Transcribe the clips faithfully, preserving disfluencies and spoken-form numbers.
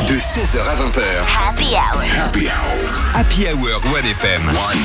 De seize heures à vingt heures. Happy Hour. Happy Hour. Happy Hour One F M. One.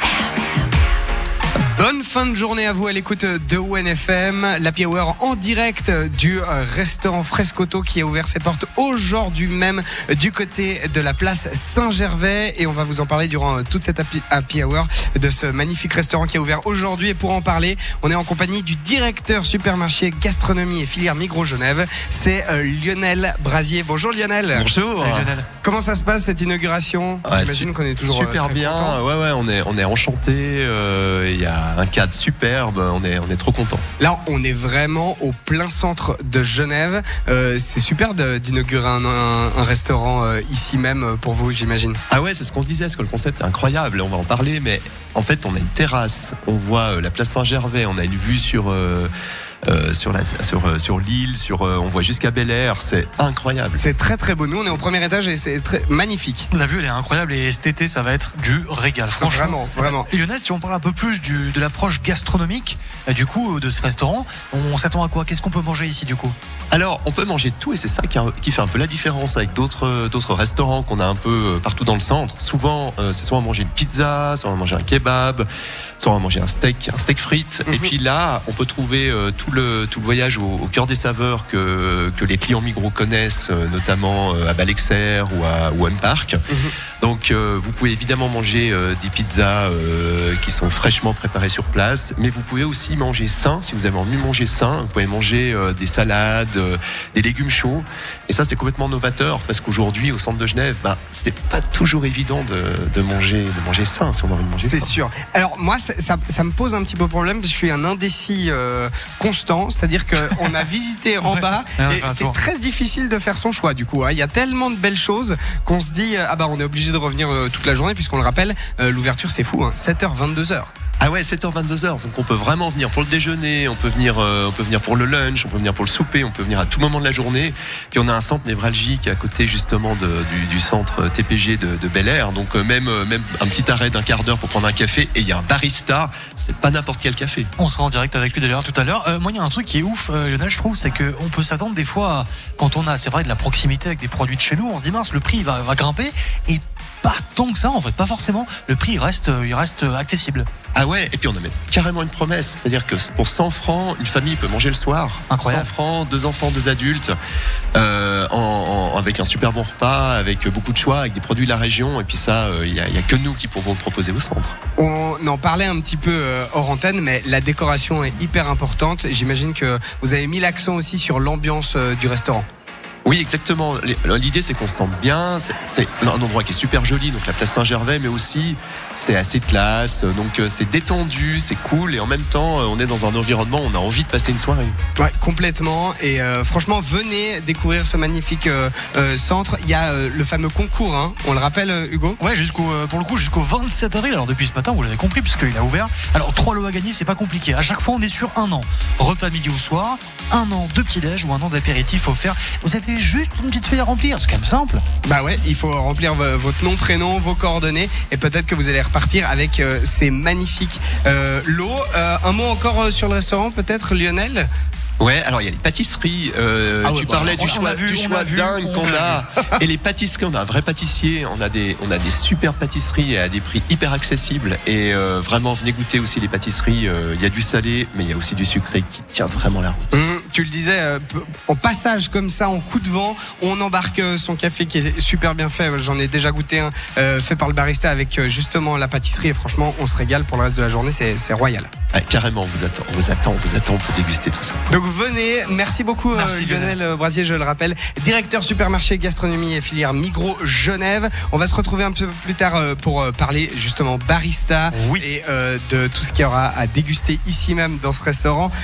Bonne fin de journée à vous à l'écoute de One F M. L'Happy Hour en direct du restaurant Frescoto qui a ouvert ses portes aujourd'hui même du côté de la place Saint-Gervais. Et on va vous en parler durant toute cette Happy, happy Hour de ce magnifique restaurant qui a ouvert aujourd'hui. Et pour en parler, on est en compagnie du directeur supermarché gastronomie et filière Migros Genève. C'est Lionel Brasier. Bonjour Lionel. Bonjour. Salut Lionel. Comment ça se passe cette inauguration? Ouais, J'imagine su- qu'on est toujours super très bien. content. Ouais ouais, on est on est enchanté. Euh, Il y a un cadre superbe. On est on est trop content. Là, on est vraiment au plein centre de Genève. Euh, c'est super de, d'inaugurer un, un, un restaurant euh, ici même pour vous, j'imagine. Ah ouais, c'est ce qu'on se disait, parce que le concept est incroyable. On va en parler, mais en fait, on a une terrasse. On voit euh, la place Saint-Gervais. On a une vue sur euh, euh, sur la sur euh, sur l'île. Sur euh, on voit jusqu'à Bel Air. C'est incroyable. C'est très très beau. Nous, on est au premier étage et c'est très magnifique. La vue elle est incroyable et cet été ça va être du régal franchement. Vraiment, vraiment. Euh, Lionel, si on parle un peu plus du, de l'approche gastronomique euh, du coup de ce restaurant, on, on s'attend à quoi? Qu'est-ce qu'on peut manger ici du coup? Alors, on peut manger de tout et c'est ça qui, a- qui fait un peu la différence avec d'autres d'autres restaurants qu'on a un peu partout dans le centre. Souvent, euh, c'est soit on va manger une pizza, soit on va manger un kebab, soit on va manger un steak, un steak frites. Mhm. Et puis là, on peut trouver euh, tout le tout le voyage au, au cœur des saveurs que que les clients Migros connaissent, euh, notamment euh, à Balexer ou à ou à M Park. Mhm. Donc, euh, vous pouvez évidemment manger euh, des pizzas euh, qui sont fraîchement préparées sur place, mais vous pouvez aussi manger sain. Si vous avez envie de manger sain, vous pouvez manger euh, des salades, euh, des légumes chauds. Et ça, c'est complètement novateur parce qu'aujourd'hui, au centre de Genève, bah, c'est pas toujours évident de, de manger, de manger sain si on a envie de manger C'est sain. sûr. Alors moi, ça, ça, ça me pose un petit peu problème parce que je suis un indécis euh, constant. C'est-à-dire qu'on a visité en Ouais. bas Ouais, on et fait un c'est tour. très difficile de faire son choix du coup. Hein. Il y a tellement de belles choses qu'on se dit euh, ah bah on est obligé de revenir euh, toute la journée puisqu'on le rappelle, euh, l'ouverture c'est fou, hein, sept heures vingt-deux heures. Ah ouais, sept heures vingt-deux heures. Donc on peut vraiment venir pour le déjeuner, on peut venir, euh, on peut venir pour le lunch, on peut venir pour le souper, on peut venir à tout moment de la journée. Puis on a un centre névralgique à côté justement de, du, du centre T P G de, de Bel Air. Donc euh, même, euh, même un petit arrêt d'un quart d'heure pour prendre un café. Et il y a un barista. C'est pas n'importe quel café. On sera en direct avec lui d'ailleurs tout à l'heure. Euh, moi, il y a un truc qui est ouf, euh, Lionel, je trouve, c'est qu'on peut s'attendre des fois, à- quand on a, c'est vrai, de la proximité avec des produits de chez nous, on se dit mince, le prix va, va grimper. Et pas tant que ça, en fait, pas forcément. Le prix il reste, euh, il reste euh, accessible. Ah ouais, et puis on a même carrément une promesse, c'est-à-dire que pour cent francs, une famille peut manger le soir. Incroyable. cent francs, deux enfants, deux adultes, euh, en, en- avec un super bon repas, avec beaucoup de choix, avec des produits de la région. Et puis ça, il n'y a, y a que nous qui pouvons le proposer au centre. On en parlait un petit peu euh, hors antenne, mais la décoration est hyper importante. J'imagine que vous avez mis l'accent aussi sur l'ambiance euh, du restaurant. Oui, exactement. L'idée, c'est qu'on se sente bien. C'est, c'est un endroit qui est super joli, donc la place Saint-Gervais, mais aussi c'est assez classe. Donc euh, c'est détendu, c'est cool, et en même temps, euh, on est dans un environnement où on a envie de passer une soirée. Ouais, complètement. Et euh, franchement, venez découvrir ce magnifique euh, euh, centre. Il y a euh, le fameux concours, hein. On le rappelle, euh, Hugo. Ouais, jusqu'au, euh, pour le coup, jusqu'au vingt-sept avril. Alors depuis ce matin, vous l'avez compris, puisqu'il a ouvert. Alors trois lots à gagner, c'est pas compliqué. À chaque fois, on est sur un an. Repas midi ou soir, un an de petit-déj ou un an d'apéritif offert. Vous avez juste une petite feuille à remplir, c'est quand même simple. Bah ouais, il faut remplir v- votre nom, prénom, vos coordonnées, et peut-être que vous allez repartir avec euh, ces magnifiques euh, lots. Euh, un mot encore euh, sur le restaurant, peut-être, Lionel. Ouais, alors il y a les pâtisseries. Euh, Ah ouais, tu bah, parlais on- du on choix, a vu, du on choix a vu, dingue on qu'on a a. Et les pâtisseries, on a un vrai pâtissier. On a des, on a des super pâtisseries à des prix hyper accessibles. Et euh, vraiment, venez goûter aussi les pâtisseries. Euh, Il y a du salé, mais il y a aussi du sucré qui tient vraiment la route. Hum, tu le disais, euh, p- en passage comme ça, en coup de vent, on embarque euh, son café qui est super bien fait. J'en ai déjà goûté un euh, fait par le barista avec euh, justement la pâtisserie. Et franchement, on se régale pour le reste de la journée. C'est, c'est royal. Ouais, carrément, on vous attend, on vous attend, on vous attend pour déguster tout ça. Donc venez, merci beaucoup euh, Merci, Lionel euh, Brasier, je le rappelle, directeur supermarché gastronomie et filière Migros Genève. On va se retrouver un peu plus tard euh, pour euh, parler justement barista Oui. et euh, de tout ce qu'il y aura à déguster ici même dans ce restaurant.